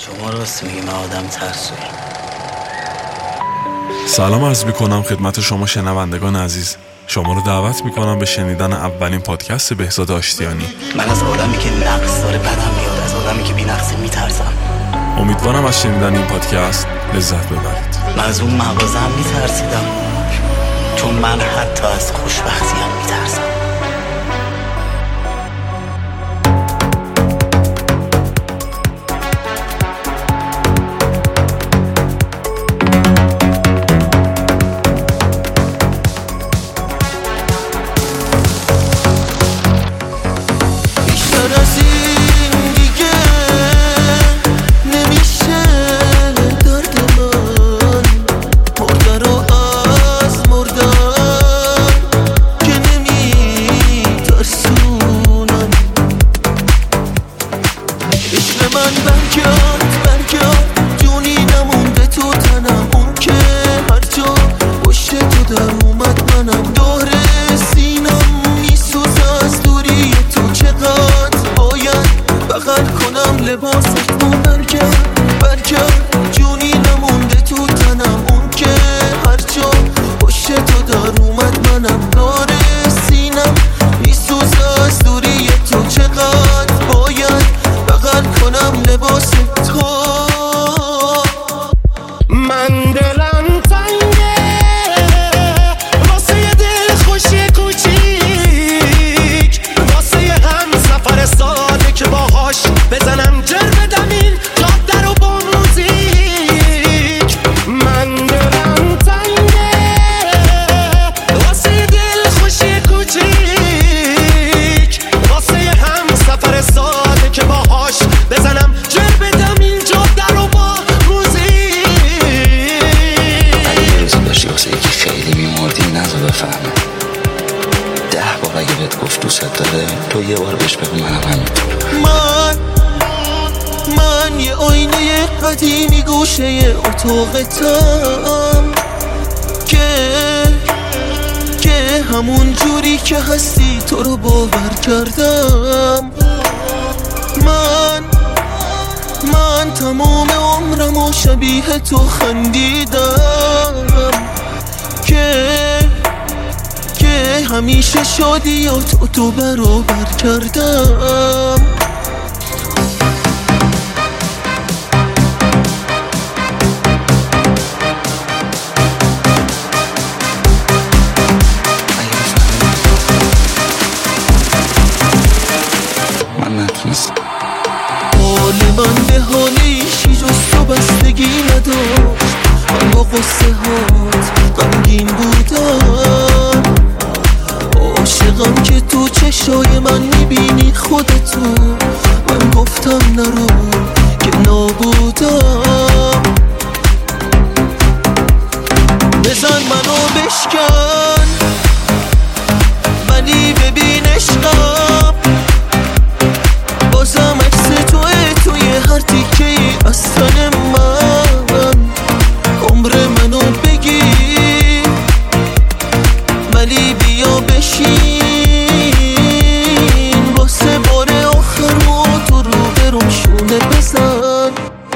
شما راست میگی، من آدم ترسویی. سلام عرض میکنم خدمت شما شنوندگان عزیز. شما رو دعوت میکنم به شنیدن اولین پادکست بهزاد آشتیانی. من از آدمی که نقص داره بدم میاد، از آدمی که بی نقصی میترسم. امیدوارم از شنیدن این پادکست لذت ببرید. من از اون مغازه هم میترسیدم، چون من حتی از خوشبختی هم میترسم. تو یه بار بهش بگو منم همینطور. من یه آینه قدیمی گوشه اتاقتم که همون جوری که هستی تو رو باور کردم. من تمام عمرم و شبیه تو خندیدم که همیشه شادیات تو برابر کردم. من نتونستم. حال من به حال ایشی جز تو بستگی نداشت. من با قصه هات غمگین بودم. عاشقم که تو چشای من میبینی خودتو. من گفتم نرو که نابودم. بزن منو بشکن ولی ببین عشقم، بازم عکس توی هر تیکه ای از تن من. عمر منو بگیر ولی بیا بشین، واسه بار آخر موتور رو برم شونه بزن.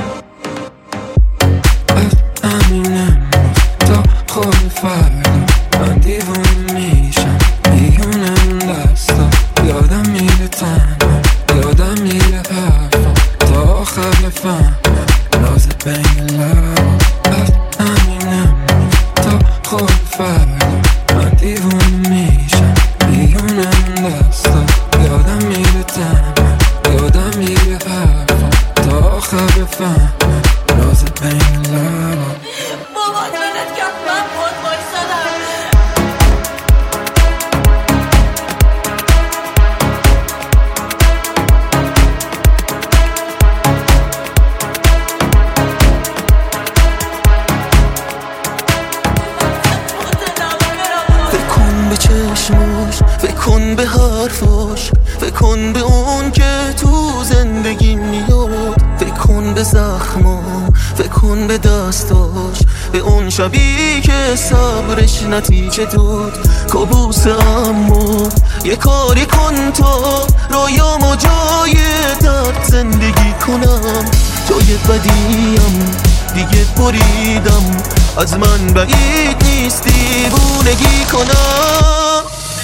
از امین تا خواب فردا من دیوونه میشم، میونم دستا یادم میره تنها، یادم میره حرفا تا آخر بفهمم راز بین لبا. از امین تا خواب فردا من دیوونه میشم، میونم دستا یادم میره تنها، یادم میره حرفا تا آخر بفهمم راز بین لبا. بابا دلت کرد من خود بایستدم. فکن به چشماش، فکن به حرفاش، فکن به اون که تو زندگی میاد. فکن به زخمام، فکن به دستاش، به اون شبی که صبرش نتیجه داد. کابوس اما یه کاری کن تا رویامو جای درد زندگی کنم، جای بدیم دیگه بریدم، از من بعید نیست دیوونگی کنم.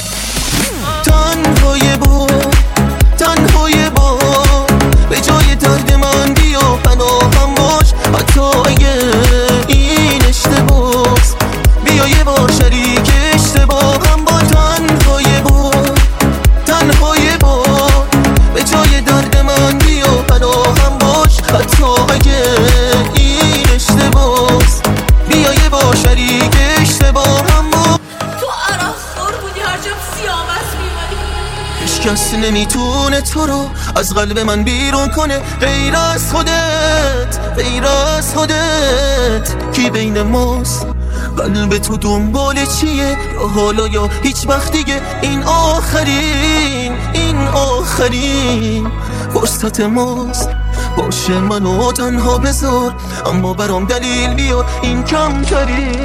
تنهای با به جای درد من بیا پناهم باش، حتی اگه این اشتباس بیا یه بار شریک اشتباهم باش. تنهای با به جای درد من بیا پناهم باش، حتی اگه این اشتباس بیا یه بار شریک اشتباهم باش. تو عرق خور بودی هر جا سیامت میمانی، هیچ کس نمیتونه تو رو از قلب من بیرون کنه غیر از خودت. کی بین ماست؟ قلب تو دنبال چیه؟ یا حالا یا هیچ وقت دیگه این آخرین فرصت ماست. باشه منو تنها بذار، اما برام دلیل بیار این کمترین